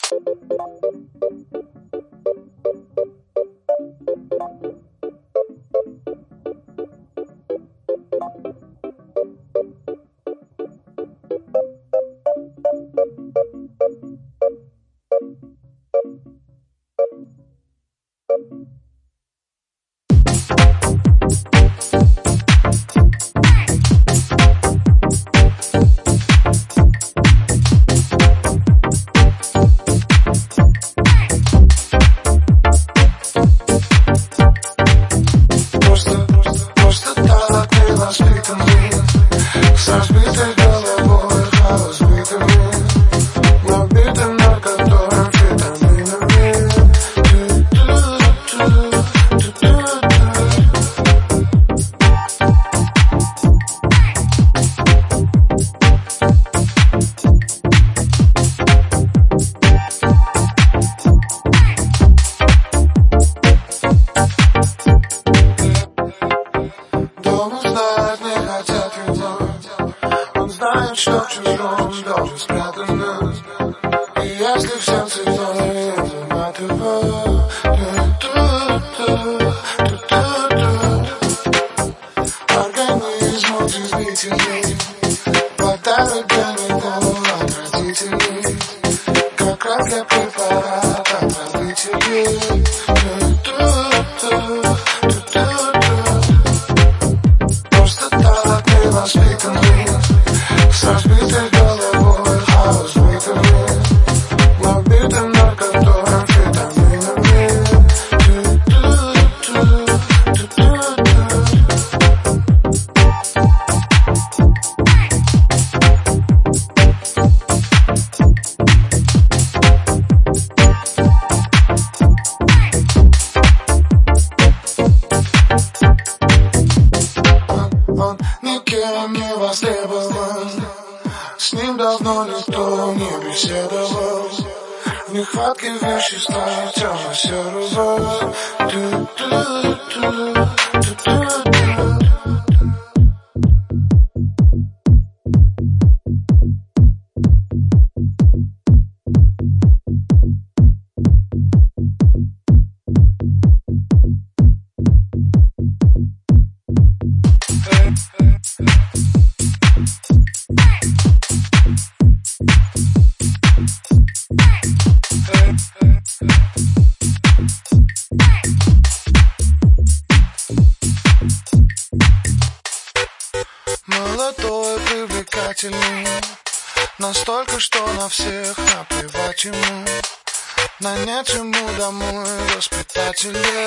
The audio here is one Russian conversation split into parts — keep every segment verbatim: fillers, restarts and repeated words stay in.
Что в чужом доме спрятано, и если в сердце твое заматываю, организм удивительный, хватает для него отвратительный, как раз для препарата отравителей. Просто так невоспитанный, с разбитой головой, хаос в ритме, набитым наркотой, амфетаминами. Он никем не востребован, с ним давно никто не беседовал. В нехватке вещества темно-серого. Молодой, привлекательный, настолько, что на всех наплевать ему. Нанять ему домой воспитателя.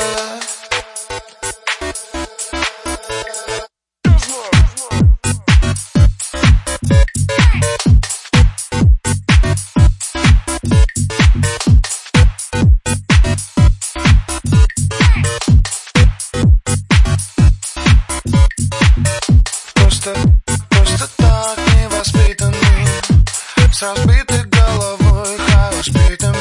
Просто, просто так невоспитанный, с разбитой головой, хаос битым.